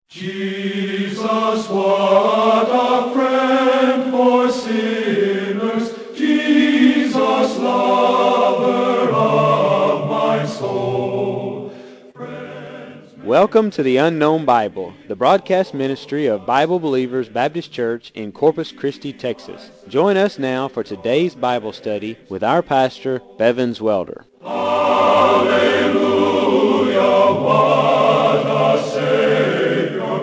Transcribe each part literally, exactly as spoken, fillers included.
Jesus, what a friend for sinners, Jesus, lover of my soul. Welcome to the Unknown Bible, the broadcast ministry of Bible Believers Baptist Church in Corpus Christi, Texas. Join us now for today's Bible study with our pastor, Bevins Welder. Hallelujah, what a Savior.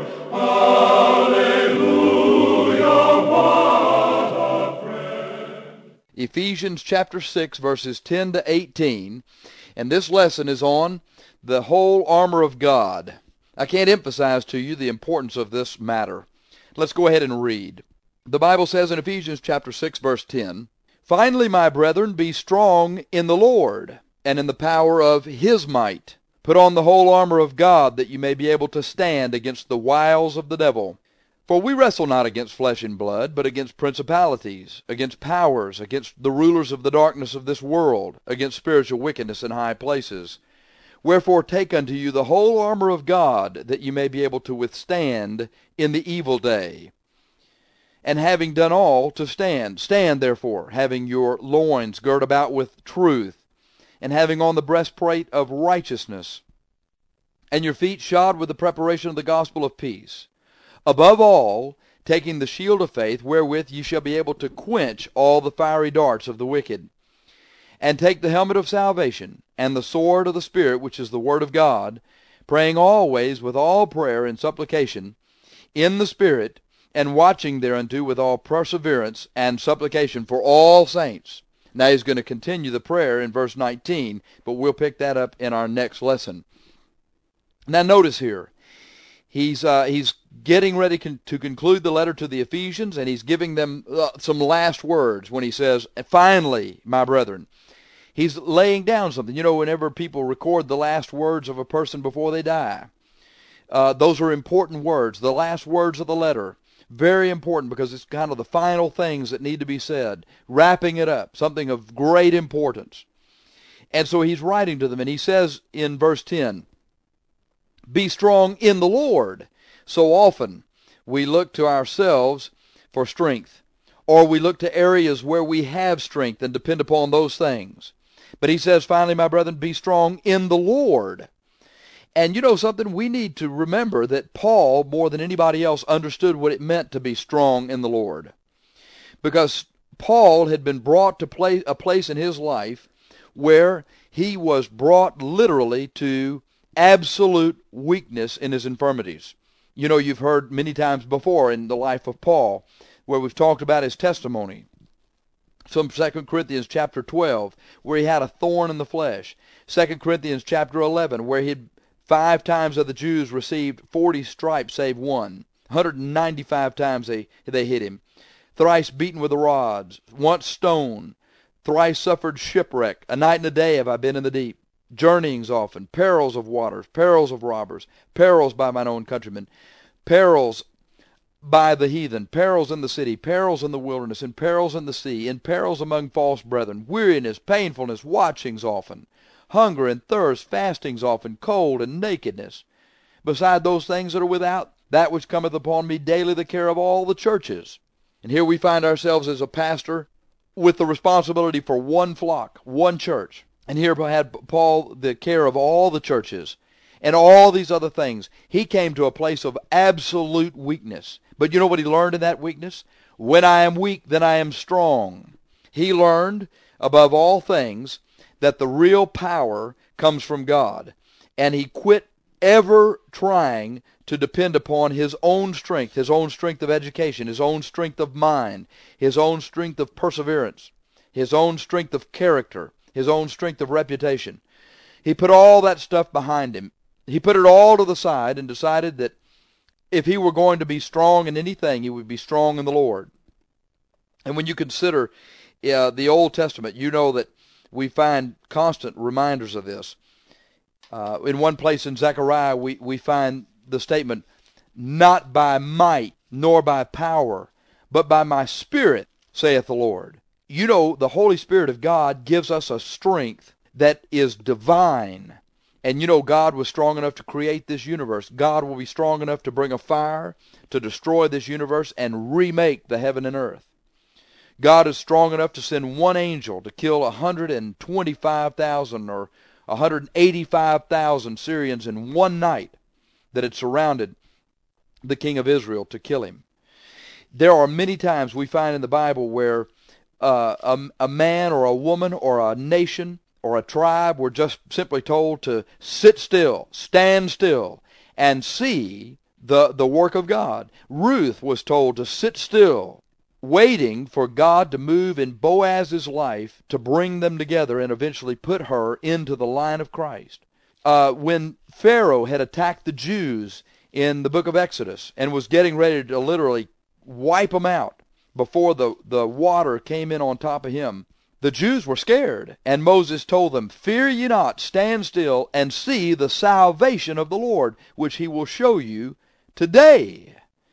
Hallelujah, what a friend. Ephesians chapter six, verses ten to eighteen, and this lesson is on the whole armor of God. I can't emphasize to you the importance of this matter. Let's go ahead and read. The Bible says in Ephesians chapter six, verse ten, "Finally, my brethren, be strong in the Lord and in the power of his might. Put on the whole armor of God, that you may be able to stand against the wiles of the devil. For we wrestle not against flesh and blood, but against principalities, against powers, against the rulers of the darkness of this world, against spiritual wickedness in high places. Wherefore take unto you the whole armor of God, that you may be able to withstand in the evil day. And having done all, to stand. Stand therefore, having your loins girt about with truth, and having on the breastplate of righteousness, and your feet shod with the preparation of the gospel of peace. Above all, taking the shield of faith, wherewith ye shall be able to quench all the fiery darts of the wicked. And take the helmet of salvation, and the sword of the Spirit, which is the word of God, praying always with all prayer and supplication in the Spirit, and watching thereunto with all perseverance and supplication for all saints." Now he's going to continue the prayer in verse nineteen, but we'll pick that up in our next lesson. Now notice here, he's uh, he's getting ready con- to conclude the letter to the Ephesians, and he's giving them uh, some last words when he says, "Finally, my brethren." He's laying down something. You know, whenever people record the last words of a person before they die, uh, those are important words, the last words of the letter. Very important, because it's kind of the final things that need to be said, wrapping it up, something of great importance. And so he's writing to them, and he says in verse ten, "Be strong in the Lord." So often we look to ourselves for strength, or we look to areas where we have strength and depend upon those things. But he says, "Finally, my brethren, be strong in the Lord." And you know something? We need to remember that Paul, more than anybody else, understood what it meant to be strong in the Lord. Because Paul had been brought to play, a place in his life where he was brought literally to absolute weakness in his infirmities. You know, you've heard many times before in the life of Paul, where we've talked about his testimony. From Second Corinthians chapter twelve, where he had a thorn in the flesh. Second Corinthians chapter eleven, where he had five times of the Jews received forty stripes save one. one hundred ninety-five times they, they hit him. Thrice beaten with the rods, once stoned, thrice suffered shipwreck. A night and a day have I been in the deep. Journeyings often, perils of waters, perils of robbers, perils by mine own countrymen, perils by the heathen, perils in the city, perils in the wilderness, and perils in the sea, and perils among false brethren, weariness, painfulness, watchings often, hunger and thirst, fastings often, cold and nakedness. Beside those things that are without, that which cometh upon me daily, the care of all the churches. And here we find ourselves as a pastor with the responsibility for one flock, one church. And here had Paul the care of all the churches and all these other things. He came to a place of absolute weakness. But you know what he learned in that weakness? When I am weak, then I am strong. He learned, above all things, that the real power comes from God. And he quit ever trying to depend upon his own strength, his own strength of education, his own strength of mind, his own strength of perseverance, his own strength of character, his own strength of reputation. He put all that stuff behind him. He put it all to the side and decided that if he were going to be strong in anything, he would be strong in the Lord. And when you consider uh, the Old Testament, you know that we find constant reminders of this. Uh, in one place in Zechariah, we, we find the statement, "Not by might nor by power, but by my Spirit, saith the Lord." You know, the Holy Spirit of God gives us a strength that is divine. And you know, God was strong enough to create this universe. God will be strong enough to bring a fire to destroy this universe and remake the heaven and earth. God is strong enough to send one angel to kill one hundred twenty-five thousand or one hundred eighty-five thousand Syrians in one night that had surrounded the king of Israel to kill him. There are many times we find in the Bible where uh, a, a man or a woman or a nation or a tribe were just simply told to sit still, stand still, and see the, the work of God. Ruth was told to sit still, waiting for God to move in Boaz's life to bring them together and eventually put her into the line of Christ. Uh, when Pharaoh had attacked the Jews in the book of Exodus and was getting ready to literally wipe them out before the, the water came in on top of him, the Jews were scared, and Moses told them, "Fear ye not, stand still, and see the salvation of the Lord, which he will show you today.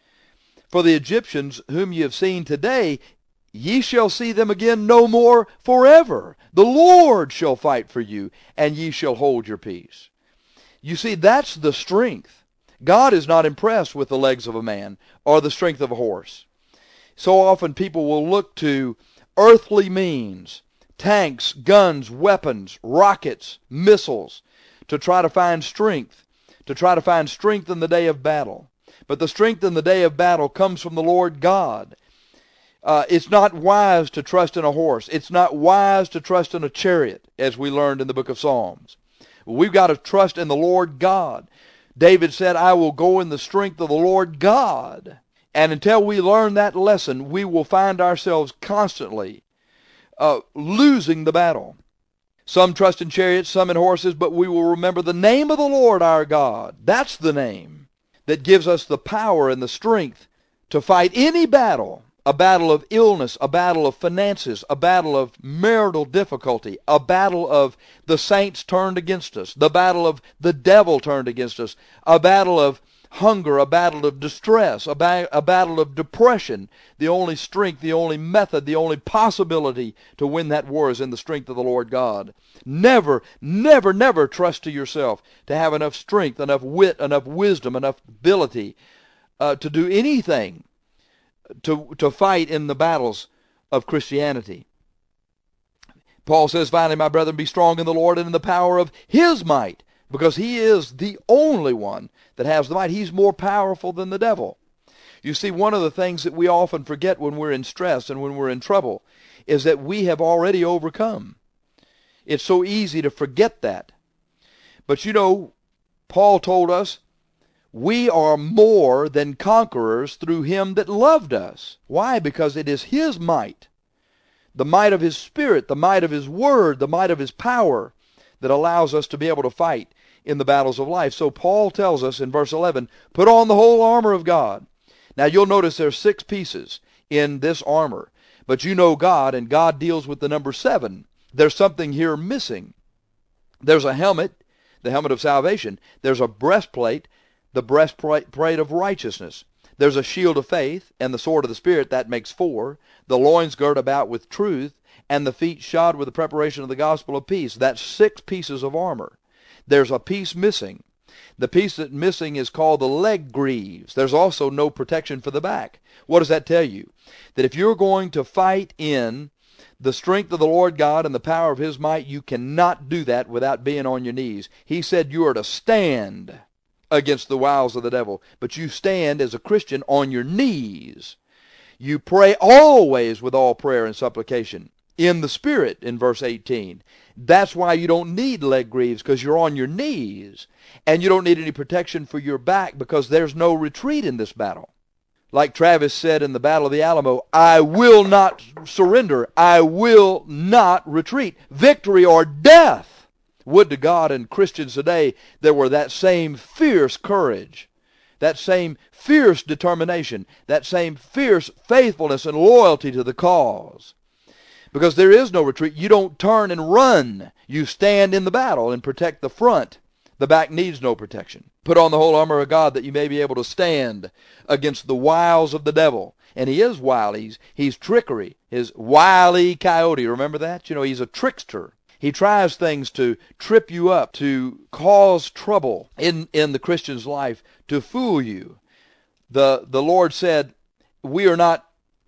For the Egyptians whom ye have seen today, ye shall see them again no more forever. The Lord shall fight for you, and ye shall hold your peace." You see, that's the strength. God is not impressed with the legs of a man or the strength of a horse. So often people will look to earthly means, tanks, guns, weapons, rockets, missiles, to try to find strength, to try to find strength in the day of battle. But the strength in the day of battle comes from the Lord God. Uh, it's not wise to trust in a horse. It's not wise to trust in a chariot, as we learned in the book of Psalms. We've got to trust in the Lord God. David said, "I will go in the strength of the Lord God." And until we learn that lesson, we will find ourselves constantly uh, losing the battle. Some trust in chariots, some in horses, but we will remember the name of the Lord our God. That's the name that gives us the power and the strength to fight any battle. A battle of illness, a battle of finances, a battle of marital difficulty, a battle of the saints turned against us, the battle of the devil turned against us, a battle of hunger, a battle of distress, a, ba- a battle of depression. The only strength, the only method, the only possibility to win that war is in the strength of the Lord God. Never, never, never trust to yourself to have enough strength, enough wit, enough wisdom, enough ability uh, to do anything to, to fight in the battles of Christianity. Paul says, "Finally, my brethren, be strong in the Lord and in the power of his might," because he is the only one that has the might. He's more powerful than the devil. You see, one of the things that we often forget when we're in stress and when we're in trouble is that we have already overcome. It's so easy to forget that. But you know, Paul told us, we are more than conquerors through him that loved us. Why? Because it is his might, the might of his Spirit, the might of his Word, the might of his power that allows us to be able to fight in the battles of life. So Paul tells us in verse eleven, "Put on the whole armor of God." Now you'll notice there's six pieces in this armor, but you know God, and God deals with the number seven. There's something here missing. There's a helmet, the helmet of salvation. There's a breastplate, the breastplate of righteousness. There's a shield of faith and the sword of the Spirit. That makes four. The loins girt about with truth, and the feet shod with the preparation of the gospel of peace. That's six pieces of armor. There's a piece missing. The piece that's missing is called the leg greaves. There's also no protection for the back. What does that tell you? That if you're going to fight in the strength of the Lord God and the power of his might, you cannot do that without being on your knees. He said you are to stand against the wiles of the devil, but you stand as a Christian on your knees. You pray always with all prayer and supplication in the Spirit, in verse eighteen. That's why you don't need leg greaves, because you're on your knees. And you don't need any protection for your back, because there's no retreat in this battle. Like Travis said in the Battle of the Alamo, "I will not surrender. I will not retreat. Victory or death." Would to God and Christians today there were that same fierce courage, that same fierce determination, that same fierce faithfulness and loyalty to the cause. Because there is no retreat. You don't turn and run. You stand in the battle and protect the front. The back needs no protection. Put on the whole armor of God that you may be able to stand against the wiles of the devil. And he is wily. He's, he's trickery. His wily coyote. Remember that? You know, he's a trickster. He tries things to trip you up, to cause trouble in, in the Christian's life, to fool you. The, the Lord said, we are not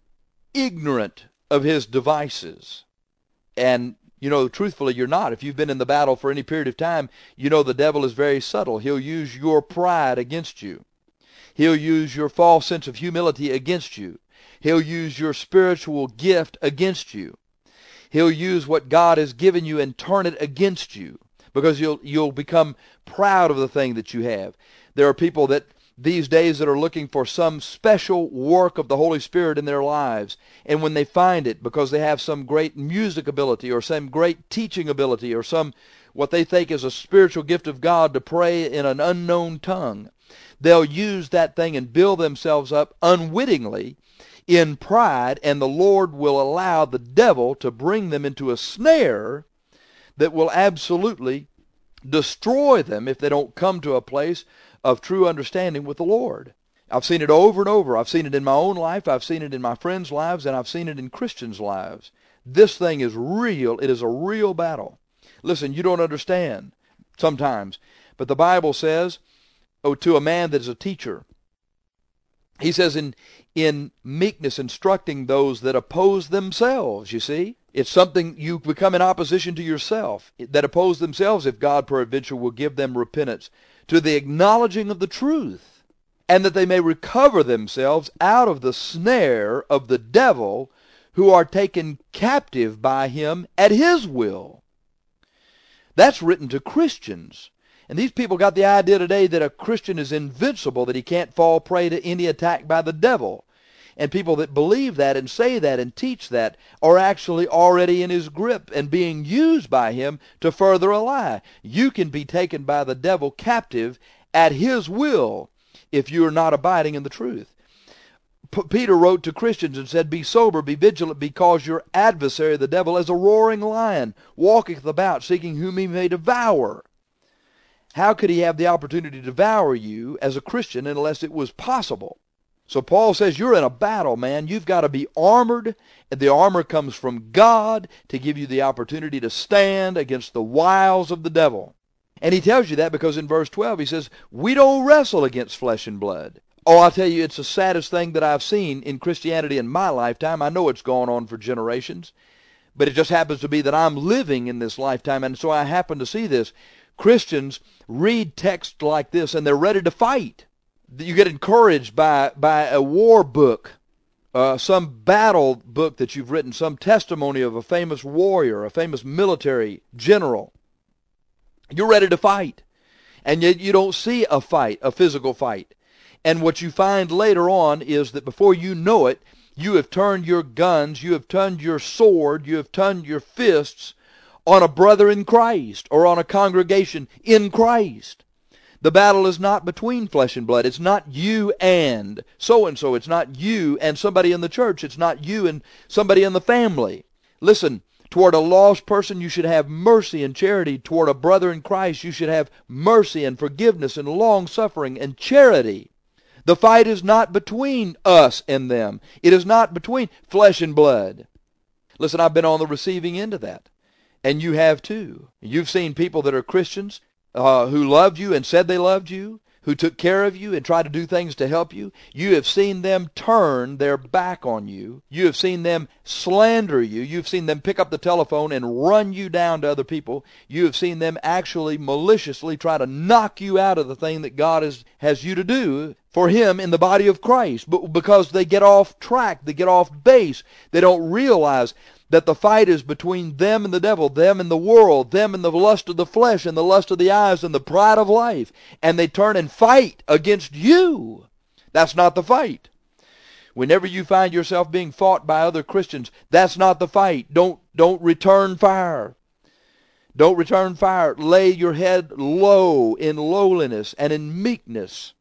ignorant of his devices. And, you know, truthfully, you're not. If you've been in the battle for any period of time, you know the devil is very subtle. He'll use your pride against you. He'll use your false sense of humility against you. He'll use your spiritual gift against you. He'll use what God has given you and turn it against you, because you'll you'll become proud of the thing that you have. There are people that these days that are looking for some special work of the Holy Spirit in their lives, and when they find it, because they have some great music ability or some great teaching ability or some what they think is a spiritual gift of God to pray in an unknown tongue, they'll use that thing and build themselves up unwittingly in pride, and the Lord will allow the devil to bring them into a snare that will absolutely destroy them if they don't come to a place of true understanding with the Lord. I've seen it over and over. I've seen it in my own life. I've seen it in my friends' lives, and I've seen it in Christians' lives. This thing is real. It is a real battle. Listen, you don't understand sometimes, but the Bible says, oh, to a man that is a teacher, he says in in meekness instructing those that oppose themselves, you see. It's something you become in opposition to yourself, that oppose themselves, if God peradventure will give them repentance, to the acknowledging of the truth, and that they may recover themselves out of the snare of the devil, who are taken captive by him at his will. That's written to Christians. And these people got the idea today that a Christian is invincible, that he can't fall prey to any attack by the devil. And people that believe that and say that and teach that are actually already in his grip and being used by him to further a lie. You can be taken by the devil captive at his will if you are not abiding in the truth. P- Peter wrote to Christians and said, be sober, be vigilant, because your adversary, the devil, as a roaring lion, walketh about, seeking whom he may devour. How could he have the opportunity to devour you as a Christian unless it was possible? So Paul says you're in a battle, man. You've got to be armored, and the armor comes from God to give you the opportunity to stand against the wiles of the devil. And he tells you that because in verse twelve he says, we don't wrestle against flesh and blood. Oh, I'll tell you, it's the saddest thing that I've seen in Christianity in my lifetime. I know it's gone on for generations, but it just happens to be that I'm living in this lifetime, and so I happen to see this. Christians read texts like this and they're ready to fight. You get encouraged by, by a war book, uh, some battle book that you've written, some testimony of a famous warrior, a famous military general. You're ready to fight. And yet you don't see a fight, a physical fight. And what you find later on is that before you know it, you have turned your guns, you have turned your sword, you have turned your fists on a brother in Christ or on a congregation in Christ. The battle is not between flesh and blood. It's not you and so-and-so. It's not you and somebody in the church. It's not you and somebody in the family. Listen, toward a lost person, you should have mercy and charity. Toward a brother in Christ, you should have mercy and forgiveness and long-suffering and charity. The fight is not between us and them. It is not between flesh and blood. Listen, I've been on the receiving end of that. And you have too. You've seen people that are Christians uh, who loved you and said they loved you, who took care of you and tried to do things to help you. You have seen them turn their back on you. You have seen them slander you. You've seen them pick up the telephone and run you down to other people. You have seen them actually maliciously try to knock you out of the thing that God has, has you to do for Him in the body of Christ. But because they get off track, they get off base, they don't realize that the fight is between them and the devil, them and the world, them and the lust of the flesh and the lust of the eyes and the pride of life. And they turn and fight against you. That's not the fight. Whenever you find yourself being fought by other Christians, that's not the fight. Don't, don't return fire. Don't return fire. Lay your head low in lowliness and in meekness.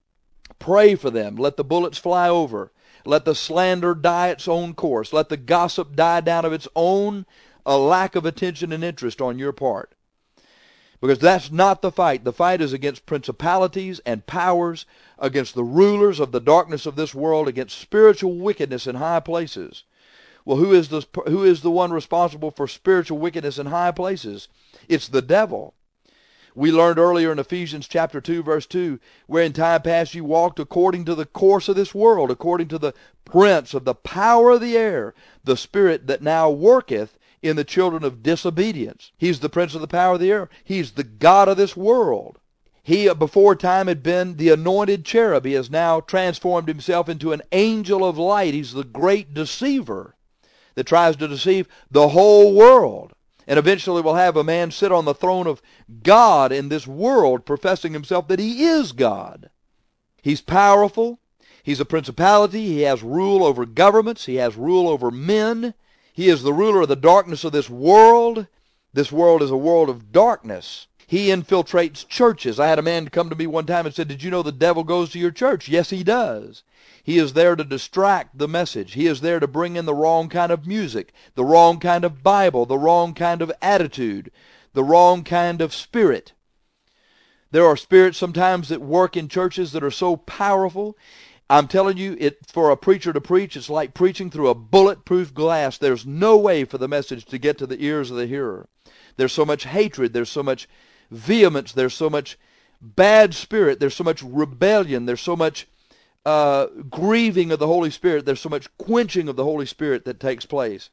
Pray for them. Let the bullets fly over. Let the slander die its own course. Let the gossip die down of its own a lack of attention and interest on your part. Because that's not the fight. The fight is against principalities and powers, against the rulers of the darkness of this world, against spiritual wickedness in high places. Well, who is the, who is the one responsible for spiritual wickedness in high places? It's the devil. We learned earlier in Ephesians chapter two, verse two, where in time past you walked according to the course of this world, according to the prince of the power of the air, the spirit that now worketh in the children of disobedience. He's the prince of the power of the air. He's the god of this world. He, before time, had been the anointed cherub. He has now transformed himself into an angel of light. He's the great deceiver that tries to deceive the whole world. And eventually will have a man sit on the throne of God in this world, professing himself that he is God. He's powerful. He's a principality. He has rule over governments. He has rule over men. He is the ruler of the darkness of this world. This world is a world of darkness. He infiltrates churches. I had a man come to me one time and said, "Did you know the devil goes to your church?" Yes, he does. He is there to distract the message. He is there to bring in the wrong kind of music, the wrong kind of Bible, the wrong kind of attitude, the wrong kind of spirit. There are spirits sometimes that work in churches that are so powerful. I'm telling you, it for a preacher to preach, it's like preaching through a bulletproof glass. There's no way for the message to get to the ears of the hearer. There's so much hatred. There's so much vehemence. There's so much bad spirit. There's so much rebellion. There's so much uh, grieving of the Holy Spirit. There's so much quenching of the Holy Spirit that takes place.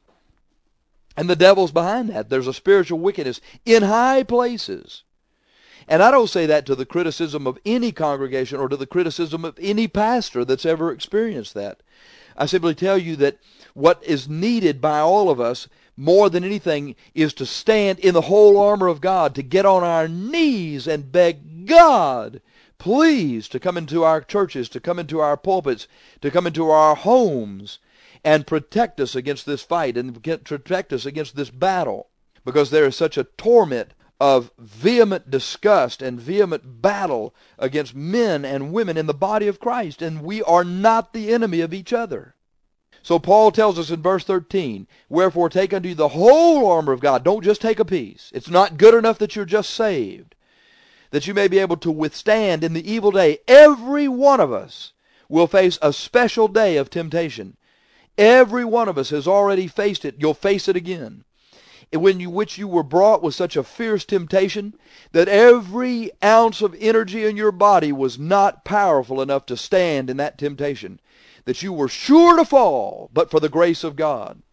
And the devil's behind that. There's a spiritual wickedness in high places. And I don't say that to the criticism of any congregation or to the criticism of any pastor that's ever experienced that. I simply tell you that what is needed by all of us more than anything is to stand in the whole armor of God, to get on our knees and beg God, please, to come into our churches, to come into our pulpits, to come into our homes and protect us against this fight and protect us against this battle, because there is such a torment of vehement disgust and vehement battle against men and women in the body of Christ, and we are not the enemy of each other. So Paul tells us in verse thirteen, "Wherefore take unto you the whole armor of God." Don't just take a piece. It's not good enough that you're just saved, that you may be able to withstand in the evil day. Every one of us will face a special day of temptation. Every one of us has already faced it. You'll face it again. When you, which you were brought with such a fierce temptation that every ounce of energy in your body was not powerful enough to stand in that temptation, that you were sure to fall, but for the grace of God.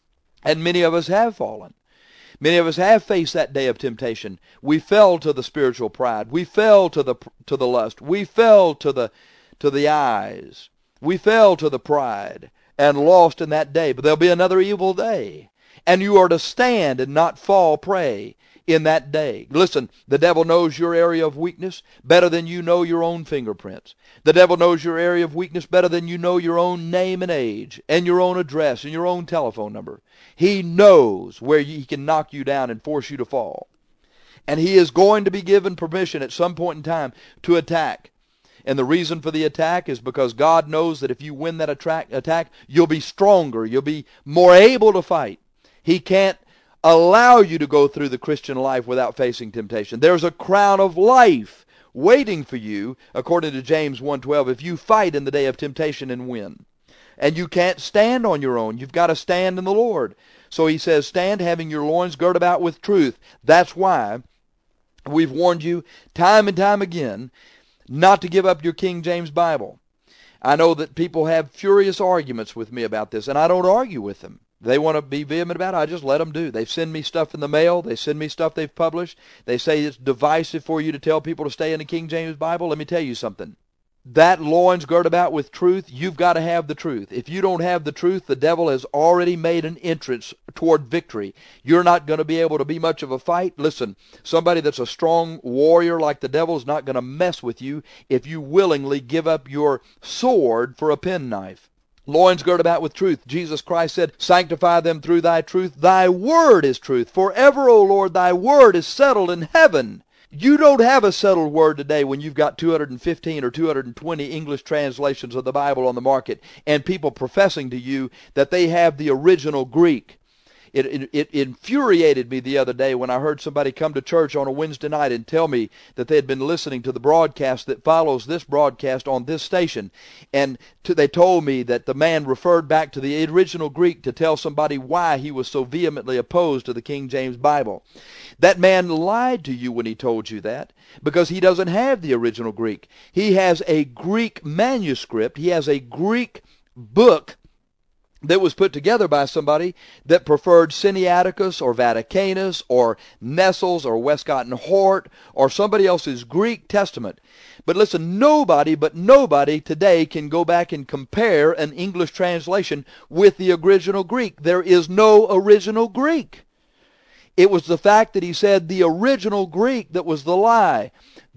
And many of us have fallen. Many of us have faced that day of temptation. We fell to the spiritual pride. We fell to the to the lust. We fell to the to the eyes. We fell to the pride and lost in that day. But there'll be another evil day. And you are to stand and not fall prey in that day. Listen, the devil knows your area of weakness better than you know your own fingerprints. The devil knows your area of weakness better than you know your own name and age and your own address and your own telephone number. He knows where he can knock you down and force you to fall. And he is going to be given permission at some point in time to attack. And the reason for the attack is because God knows that if you win that attack, attack, you'll be stronger. You'll be more able to fight. He can't allow you to go through the Christian life without facing temptation. There's a crown of life waiting for you, according to James one twelve, if you fight in the day of temptation and win. And you can't stand on your own. You've got to stand in the Lord. So he says, stand having your loins girt about with truth. That's why we've warned you time and time again not to give up your King James Bible. I know that people have furious arguments with me about this, and I don't argue with them. They want to be vehement about it, I just let them do. They send me stuff in the mail. They send me stuff they've published. They say it's divisive for you to tell people to stay in the King James Bible. Let me tell you something. That loins girt about with truth, you've got to have the truth. If you don't have the truth, the devil has already made an entrance toward victory. You're not going to be able to be much of a fight. Listen, somebody that's a strong warrior like the devil is not going to mess with you if you willingly give up your sword for a penknife. Loins girt about with truth. Jesus Christ said, sanctify them through thy truth. Thy word is truth. Forever, O Lord, thy word is settled in heaven. You don't have a settled word today when you've got two hundred fifteen or two hundred twenty English translations of the Bible on the market and people professing to you that they have the original Greek. It, it, it infuriated me the other day when I heard somebody come to church on a Wednesday night and tell me that they had been listening to the broadcast that follows this broadcast on this station. And to, they told me that the man referred back to the original Greek to tell somebody why he was so vehemently opposed to the King James Bible. That man lied to you when he told you that, because he doesn't have the original Greek. He has a Greek manuscript. He has a Greek book that was put together by somebody that preferred Sinaiticus or Vaticanus or Nestle's or Westcott and Hort or somebody else's Greek Testament. But listen, nobody but nobody today can go back and compare an English translation with the original Greek. There is no original Greek. It was the fact that he said the original Greek that was the lie.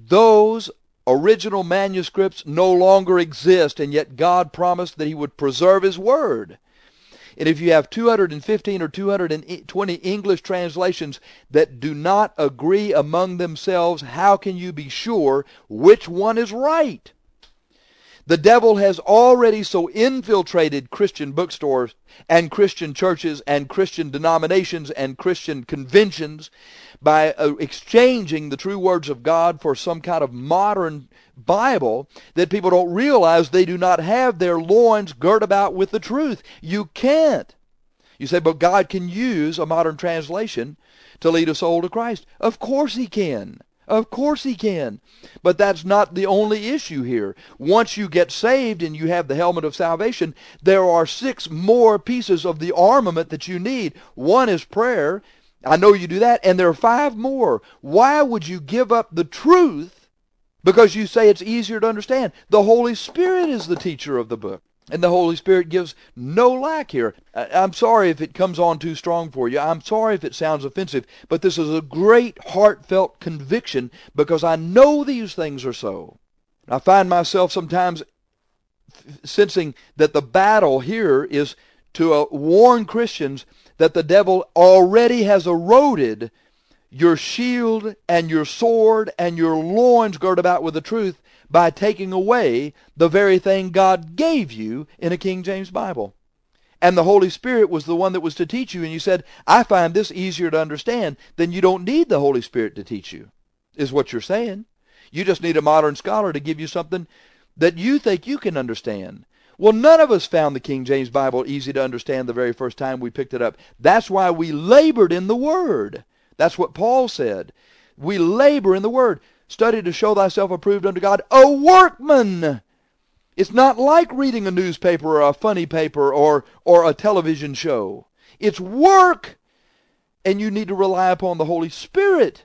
Those original manuscripts no longer exist, and yet God promised that he would preserve his word. And if you have two hundred fifteen or two hundred twenty English translations that do not agree among themselves, how can you be sure which one is right? The devil has already so infiltrated Christian bookstores and Christian churches and Christian denominations and Christian conventions by uh, exchanging the true words of God for some kind of modern Bible that people don't realize they do not have their loins girt about with the truth. You can't. You say, but God can use a modern translation to lead a soul to Christ. Of course he can. Of course he can. But that's not the only issue here. Once you get saved and you have the helmet of salvation, there are six more pieces of the armament that you need. One is prayer. I know you do that. And there are five more. Why would you give up the truth because you say it's easier to understand? The Holy Spirit is the teacher of the book. And the Holy Spirit gives no lack here. I'm sorry if it comes on too strong for you. I'm sorry if it sounds offensive. But this is a great heartfelt conviction because I know these things are so. I find myself sometimes sensing that the battle here is to uh, warn Christians that the devil already has eroded your shield and your sword and your loins girt about with the truth by taking away the very thing God gave you in a King James Bible. And the Holy Spirit was the one that was to teach you, and you said, I find this easier to understand, then you don't need the Holy Spirit to teach you, is what you're saying. You just need a modern scholar to give you something that you think you can understand. Well, none of us found the King James Bible easy to understand the very first time we picked it up. That's why we labored in the Word. That's what Paul said. We labor in the Word. Study to show thyself approved unto God, a workman. It's not like reading a newspaper or a funny paper or, or a television show. It's work. And you need to rely upon the Holy Spirit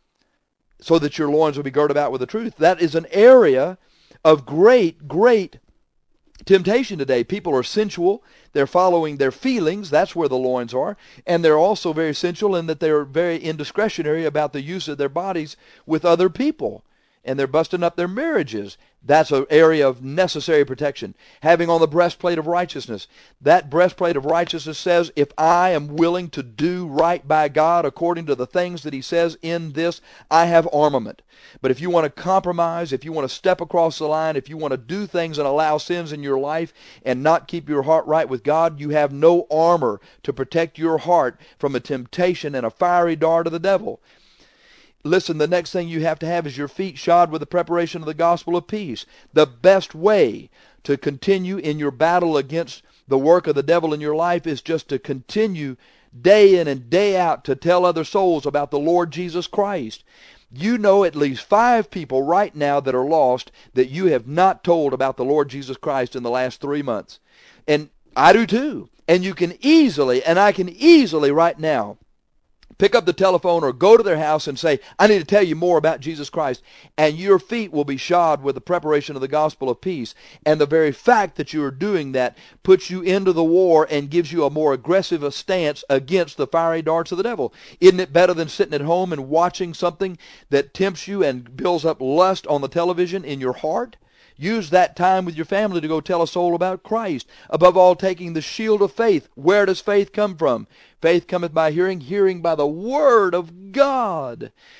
so that your loins will be girt about with the truth. That is an area of great, great temptation today. People are sensual. They're following their feelings. That's where the loins are. And they're also very sensual in that they're very indiscretionary about the use of their bodies with other people. And they're busting up their marriages. That's an area of necessary protection. Having on the breastplate of righteousness. That breastplate of righteousness says, if I am willing to do right by God according to the things that he says in this, I have armament. But if you want to compromise, if you want to step across the line, if you want to do things and allow sins in your life and not keep your heart right with God, you have no armor to protect your heart from a temptation and a fiery dart of the devil. Listen, the next thing you have to have is your feet shod with the preparation of the gospel of peace. The best way to continue in your battle against the work of the devil in your life is just to continue day in and day out to tell other souls about the Lord Jesus Christ. You know at least five people right now that are lost that you have not told about the Lord Jesus Christ in the last three months. And I do too. And you can easily, and I can easily right now, pick up the telephone or go to their house and say, I need to tell you more about Jesus Christ. And your feet will be shod with the preparation of the gospel of peace. And the very fact that you are doing that puts you into the war and gives you a more aggressive stance against the fiery darts of the devil. Isn't it better than sitting at home and watching something that tempts you and builds up lust on the television in your heart? Use that time with your family to go tell a soul about Christ. Above all, taking the shield of faith. Where does faith come from? Faith cometh by hearing, hearing by the word of God.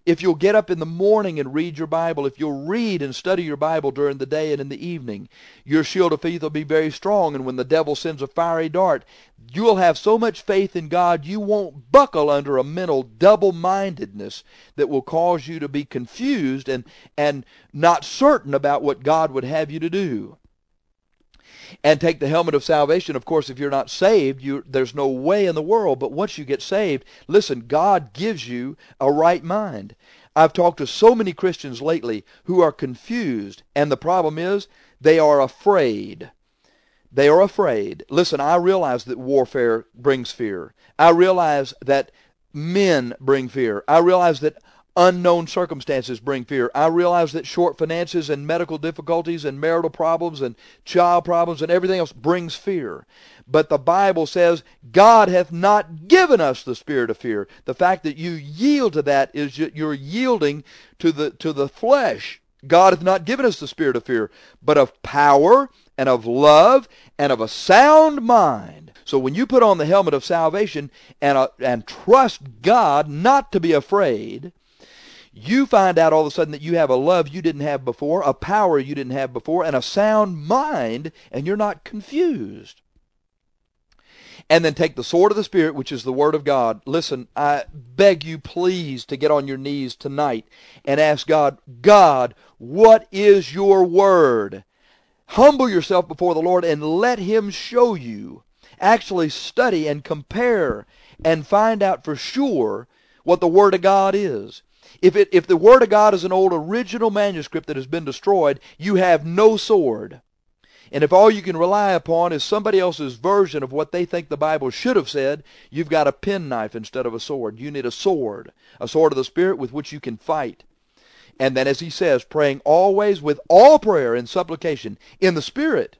If you'll get up in the morning and read your Bible, if you'll read and study your Bible during the day and in the evening, your shield of faith will be very strong. And when the devil sends a fiery dart, you'll have so much faith in God, you won't buckle under a mental double-mindedness that will cause you to be confused and, and not certain about what God would have you to do. And take the helmet of salvation. Of course, if you're not saved, you, there's no way in the world. But once you get saved, listen, God gives you a right mind. I've talked to so many Christians lately who are confused. And the problem is they are afraid. They are afraid. Listen, I realize that warfare brings fear. I realize that men bring fear. I realize that unknown circumstances bring fear. I realize that short finances and medical difficulties and marital problems and child problems and everything else brings fear. But the Bible says God hath not given us the spirit of fear. The fact that you yield to that is you're yielding to the to the flesh. God hath not given us the spirit of fear, but of power and of love and of a sound mind. So when you put on the helmet of salvation and uh, and trust God not to be afraid, you find out all of a sudden that you have a love you didn't have before, a power you didn't have before, and a sound mind, and you're not confused. And then take the sword of the Spirit, which is the Word of God. Listen, I beg you please to get on your knees tonight and ask God, God, what is your Word? Humble yourself before the Lord and let Him show you. Actually study and compare and find out for sure what the Word of God is. If it if the Word of God is an old original manuscript that has been destroyed, you have no sword. And if all you can rely upon is somebody else's version of what they think the Bible should have said, you've got a penknife instead of a sword. You need a sword, a sword of the Spirit with which you can fight. And then as he says, praying always with all prayer and supplication in the Spirit,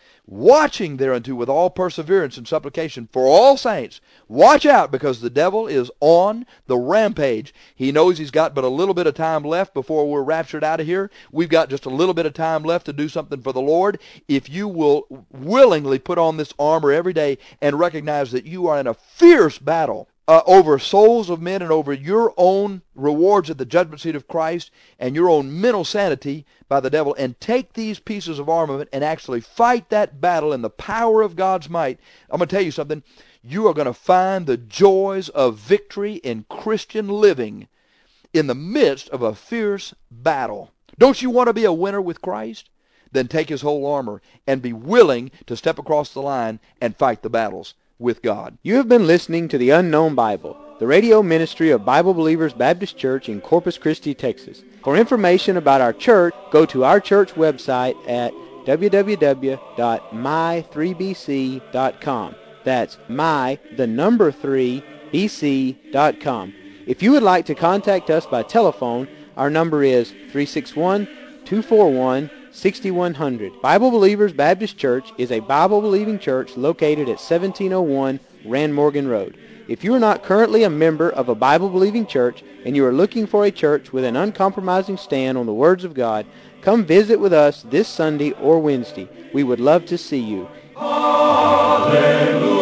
watching thereunto with all perseverance and supplication for all saints. Watch out, because the devil is on the rampage. He knows he's got but a little bit of time left before we're raptured out of here. We've got just a little bit of time left to do something for the Lord. If you will willingly put on this armor every day and recognize that you are in a fierce battle Uh, over souls of men and over your own rewards at the judgment seat of Christ and your own mental sanity by the devil, and take these pieces of armament and actually fight that battle in the power of God's might, I'm going to tell you something. You are going to find the joys of victory in Christian living in the midst of a fierce battle. Don't you want to be a winner with Christ? Then take His whole armor and be willing to step across the line and fight the battles with God. You have been listening to the Unknown Bible, the radio ministry of Bible Believers Baptist Church in Corpus Christi, Texas. For information about our church, go to our church website at w w w dot my three b c dot com. That's my, the number three, b c dot com. If you would like to contact us by telephone, our number is three six one, two four one, six one zero zero. Bible Believers Baptist Church is a Bible-believing church located at seventeen oh one Rand Morgan Road. If you are not currently a member of a Bible-believing church and you are looking for a church with an uncompromising stand on the words of God, come visit with us this Sunday or Wednesday. We would love to see you. Hallelujah.